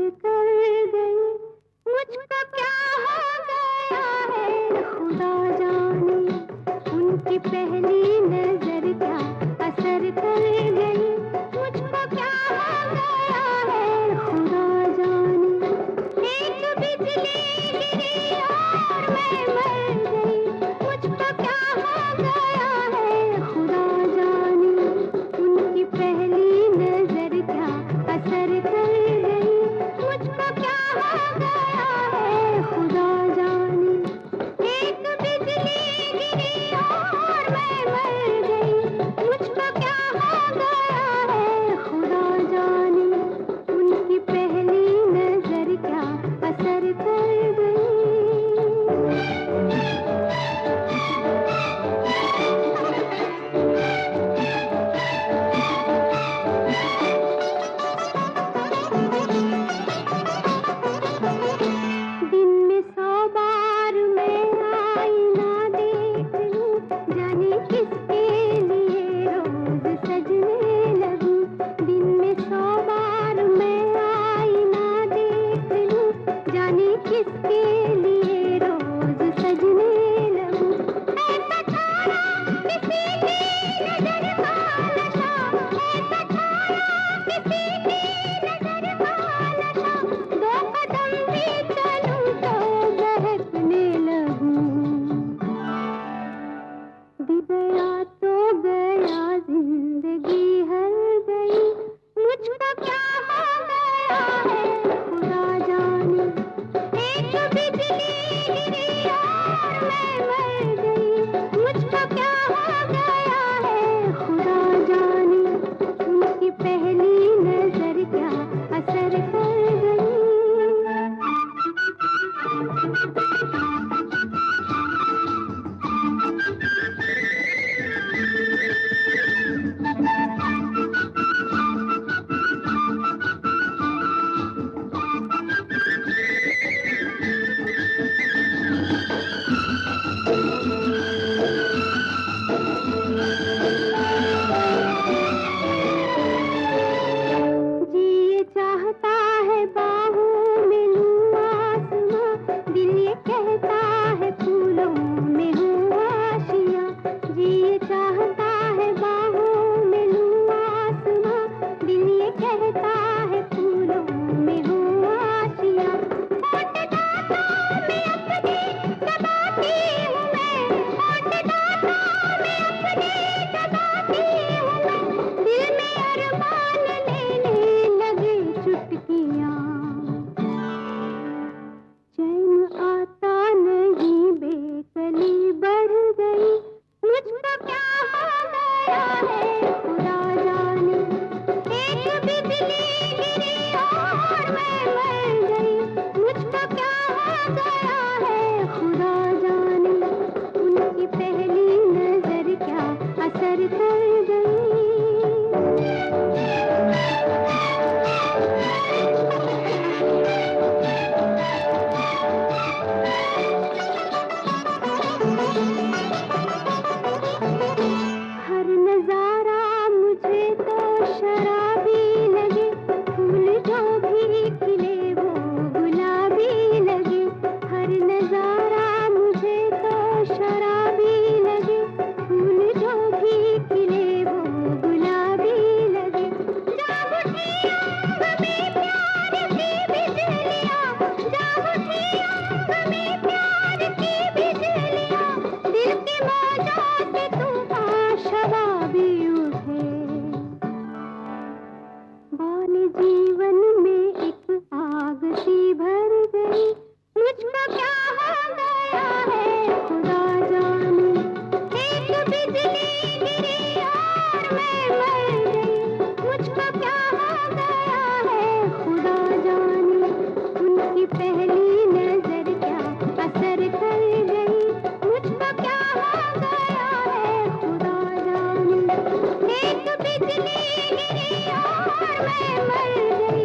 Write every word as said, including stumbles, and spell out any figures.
असर कर गई, मुझको क्या हो गया है खुदा जाने। उनकी पहली नजर क्या असर कर गई, मुझको क्या हो गया है खुदा जाने। एक बिजली गिरी और मैं मर गई, मुझको क्या हो गया है खुदा जाने। उनकी पहली नजर क्या असर कर गई, मुझको क्या हो गया है खुदा जाने। एक बिजली गिरी और मैं मर गई, मुझको क्या हो गया है खुदा जाने। उनकी पहली नजर क्या असर कर गई। दिन में सौ बार मैं आईना देख लूं, जाने किसके लिए रोज सजने लगूं। दिन में सौ बार मैं आईना देख लूं, जाने किसके लिए रोज सजने लगूं। ऐसा छाया किसी की नजर का नशा, ऐसा छाया किसी की नजर का नशा। दो कदम भी चलूं तो बहकने लगूं। भी गया तो गया, जिंदगी हर गई, मुझको क्या हो गया है खुदा जाने। एक बिजली गिरी और मैं मर गई, मुझको क्या हो गया है खुदा जाने। उनकी पहली नजर क्या असर कर गई। जी चाहता है बाहों में लूं आसमां, दिल ये कहता है फूलों में हूँ आशियाँ। जी चाहता है बाहों में लूं आसमां, दिल ये कहता है फूलों में हूँ आशियाँ। होठ दांतों में अपने दबाती हूँ मैं, होठ दांतों में अपने दबाती हूँ मैं। दिल में अरमान लेने लगे चुटकियाँ, चैन आता नहीं, बेकली बढ़ गई, मुझको क्या हो गया है खुदा जाने। एक बिजली गिरी और मैं मर गई, मुझको क्या हो गया है खुदा जाने। उनकी पहली नजर क्या असर कर गई। हर नजारा मुझे तो शराबी लगे, फूल जो भी खिले वो गुलाबी लगे। हर नजारा मुझे तो शराबी लगे, फूल जो भी खिले वो गुलाबी लगे। जाग उठी आंख में प्यार की बिजलियाँ, जाग उठी आंख में प्यार की बिजलियाँ। दिल की मौजों से तूफान शराबी उठे, बाल जीवन में एक आग सी भर गई, मुझको क्या हो गया है खुदा जाने। एक बिजली गिरी और मैं मर गई, मुझको क्या हो गया है खुदा जाने। उनकी पहली नजर क्या असर कर गई, मुझको क्या हो गया है खुदा जाने। एक बिजली गिरी और मैं मर गई,